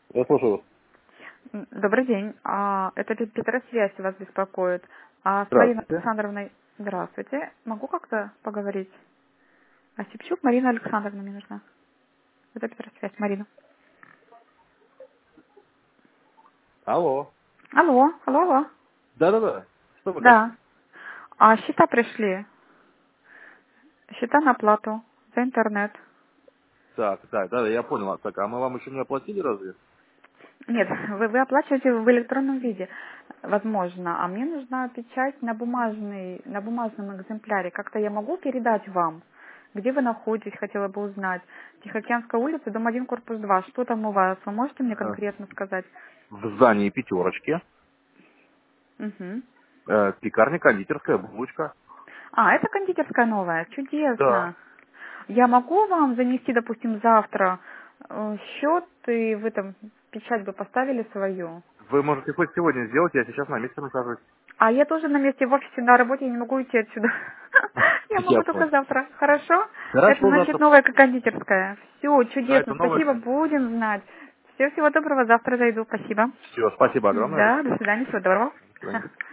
Я слушаю. Добрый день. Это Петросвязь вас беспокоит. С Мариной Здравствуйте. Александровной. Здравствуйте. Могу как-то поговорить? Осипчук Марина Александровна мне нужна. Это Петросвязь, Марина. Алло. Алло, алло, алло. Да-да-да. Что вы хотите? Да. Счета пришли. Счета на оплату за интернет. Так, да, я понял. Так, а мы вам еще не оплатили разве? Нет, вы оплачиваете в электронном виде, возможно. А мне нужна печать на бумажном экземпляре. Как-то я могу передать вам? Где вы находитесь, хотела бы узнать. Тихоокеанская улица, дом 1, корпус 2. Что там у вас? Вы можете мне Э, конкретно сказать? В здании «Пятерочки». Мгм. Пекарня, кондитерская, булочка. Это кондитерская новая. Да. Чудесно. Я могу вам занести, допустим, завтра счет, и вы там печать бы поставили свою? Вы можете хоть сегодня сделать, я сейчас на месте нахожусь. Я тоже на месте в офисе на работе, я не могу уйти отсюда. Я Я могу только понял. завтра. Хорошо? Это Хорошо, значит завтра. новая кондитерская. Все, Да, чудесно. это новое. Спасибо, будем знать. Всего доброго, завтра зайду. Спасибо. Все, спасибо огромное. До Да, до свидания, всего доброго. свидания.